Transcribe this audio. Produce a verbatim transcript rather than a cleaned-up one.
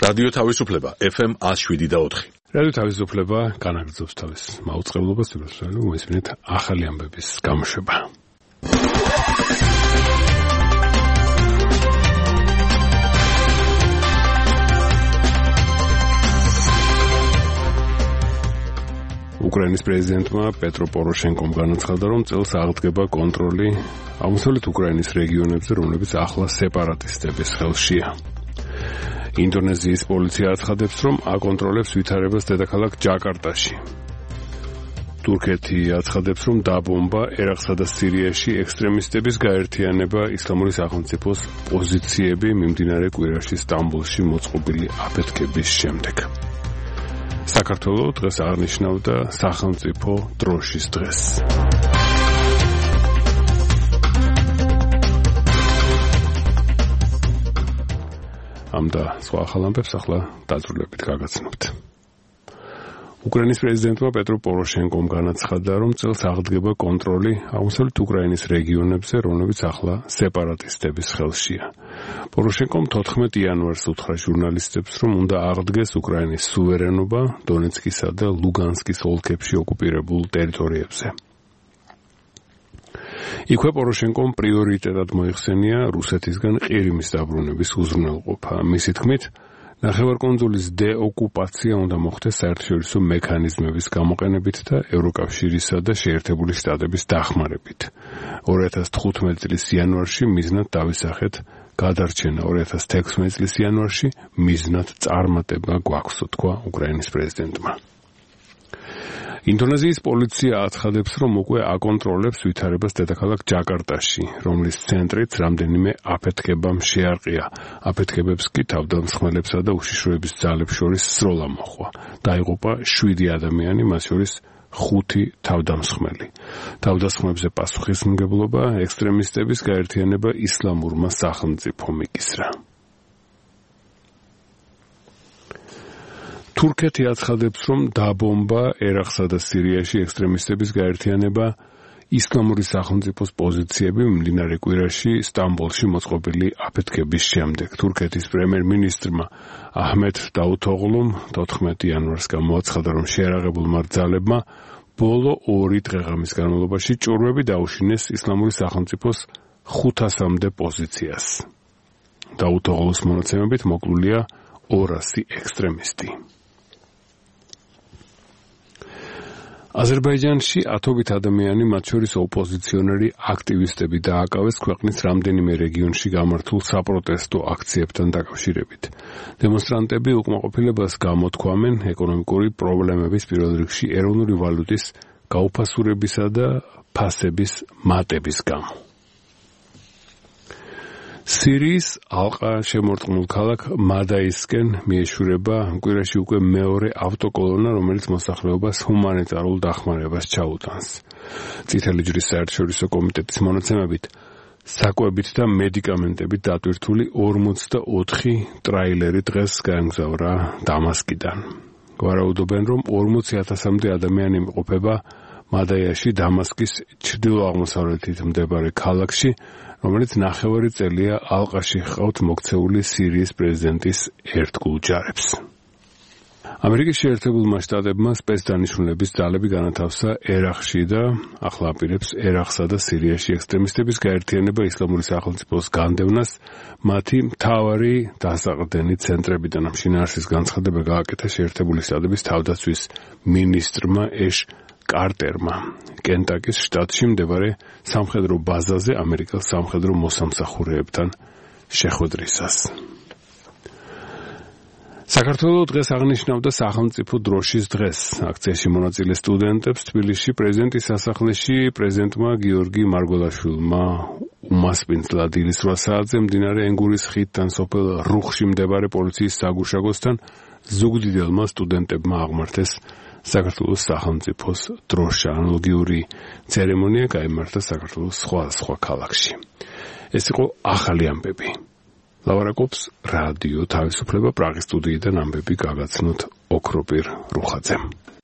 რადიო თავისუფლება ეფ ემ one oh seven point four. რადიო თავისუფლება განაგრძობს თავის მაუწყებლობას, თუმცა მოისმინეთ ახალი ამბების გამოშვება. უკრაინის პრეზიდენტმა პეტრო პოროშენკომ განაცხადა, რომ წელს აღდგება კონტროლი აღმოსავლეთ უკრაინის რეგიონებზე, რომლებიც ახლა სეპარატისტების ხელშია. ინდონეზიის პოლიცია აცხადებს, რომ აკონტროლებს ვითარებას დედაქალაქ ჯაკარტაში. თურქეთი აცხადებს, რომ დაბომბა ერაყსა და სირიაში ექსტრემისტების გაერთიანება ისლამური სახელმწიფოს პოზიციები მიმდინარე კვირაში სტამბოლში მოწყობილი აფეთქების შემდეგ. საქართველოს დღეს აღნიშნავდა სახელმწიფო დროშის დღეს. ამ და სხვა ახალ ამბებს ახლა დაწვრილებით გაგაცნობთ. უკრაინის პრეზიდენტმა პეტრო პოროშენკომ განაცხადა, რომ წელს აღდგება კონტროლი აღმოსავლეთ უკრაინის რეგიონებზე, რომლებიც ახლა სეპარატისტების ხელშია. პოროშენკომ თოთხმეტ იანვარს უთხრა ჟურნალისტებს, რომ უნდა აღდგეს უკრაინის სუვერენობა დონეცკისა და ლუგანსკის ოლქებში ოკუპირებულ ტერიტორიებზე. იქვე პოროშენკომ პრიორიტეტად მოიხსენია რუსეთისგან ყირიმის დაბრუნების უზრუნველყოფა. მისი თქმით, ნახევარკუნძულის დეოკუპაცია უნდა მოხდეს საერთაშორისო მექანიზმების გამოყენებით და ევროკავშირისა და შეერთებული შტატების დახმარებით. ორი ათას თხუთმეტი წლის იანვარში მიზნად დავისახეთ გადარჩენა, ორი ათას თექვსმეტი წლის იანვარში მიზნად წარმატება გვაქვსო, თქვა უკრაინის პრეზიდენტმა. ინდონეზიის პოლიცია აცხადებს, რომ უკვე აკონტროლებს ვითარებას დედაქალაქ ჯაკარტაში, რომლის ცენტრიც რამდენიმე აფეთქებამ შეარყია. აფეთქებებს კი თავდამსხმელებსა და უშიშროების ძალებს შორის სროლა მოჰყვა. დაიღუპა შვიდი ადამიანი, მათ შორის ხუთი თავდამსხმელი. თავდასხმებზე პასუხისმგებლობა ექსტრემისტების გაერთიანება ისლამურმა სახელმწიფომ იკისრა. თურქეთი აცხადებს, რომ დაბომბა ერაყსა და სირიაში ექსტრემისტების გაერთიანება ისლამური სახელმწიფოს პოზიციები მიმდინარე კვირაში სტამბოლში მოწყობილი აფეთქების შემდეგ. თურქეთის პრემიერ-მინისტრმა აჰმედ დავუთოღლუმ თოთხმეტი იანვარს გამოაცხადა, რომ შეიარაღებულმა ძალებმა ბოლო ორი დღეღამის განმავლობაში ჭურვები დაუშინეს ისლამური სახელმწიფოს ხუთასამდე პოზიციას. დავუთოღლუს მონაცემებით მოკლულია ორასი ექსტრემისტი. აზერბაიჯანში ათობით ადამიანი, მათ შორის ოპოზიციონერი აქტივისტები დააკავეს ქვეყნის რამდენიმე რეგიონში გამართულ საპროტესტო აქციებთან დაკავშირებით. დემონსტრანტები უკმაყოფილებას გამოთქვამენ ეკონომიკური პრობლემების, პირველ რიგში ეროვნული ვალუტის გაუფასურებისა და ფასების მატების გამო. სირიის ალყა შემორტყმულ ქალაქ მადაისკენ მიეშურება კვირაში უკვე მეორე ავტოკოლონა, რომელიც მოსახლეობას ჰუმანიტარულ დახმარებას ჩაუტანს. წითელი ჯვრის საერთაშორისო კომიტეტის მონაცემებით, საკვებით და მედიკამენტებით დატვირთული ორმოცდაოთხი ტრაილერი დღეს გაემგზავრა დამასკიდან. გვარაუდობენ, რომ ორმოცი ათასამდე ადამიანი იმყოფება მადაიაში, დამასკის ჩრდილო-აღმოსავლეთით მდებარე ქალაქში, რომელიც ნახევარი წელია ალყაში ჰყავთ მოქცეული სირიის პრეზიდენტის ერთგულ ჯარებს. ამერიკის შეერთებულმა შტატებმა სპეცდანიშნულების ძალები განათავსა ერაყში და ახლა აპირებს ერაყსა და სირიაში ექსტრემისტების გაერთიანება ისლამური სახელმწიფოს განდევნას მათი მთავარი დასაყრდენი ცენტრებიდან. ამ შინაარსის განცხადება გააკეთა შეერთებული შტატების თავდაცვის მინისტრმა ეშ კარტერმა კენტაკის შტატში მდებარე სამხედრო ბაზაზე ამერიკელ სამხედრო მოსამსახურეებთან შეხვედრისას. საქართველოს დღეს აღნიშნავდა სახელმწიფო დროშის დღეს. აქციაში მონაწილე სტუდენტებს თბილისში პრეზიდენტის სასახლეში პრეზიდენტმა გიორგი მარგველაშვილმა უმასპინძლად დილის რვა საათზე მდინარე ენგურის ხიდთან სოფელ რუხში მდებარე პოლიციის საგუშაგოსთან ზუგდიდელმა სტუდენტებმა აღმართეს საქართველოს სახელმწიფოს დროშა. ანალოგიური ცერემონია გაიმართა საქართველოს სხვადასხვა ქალაქში. ეს იყო ახალი ამბები. ლავარაკობს რადიო თავისუფლება პრაღის სტუდიიდან ამბები გაგაცნოთ ოქროპირ რუხაძემ.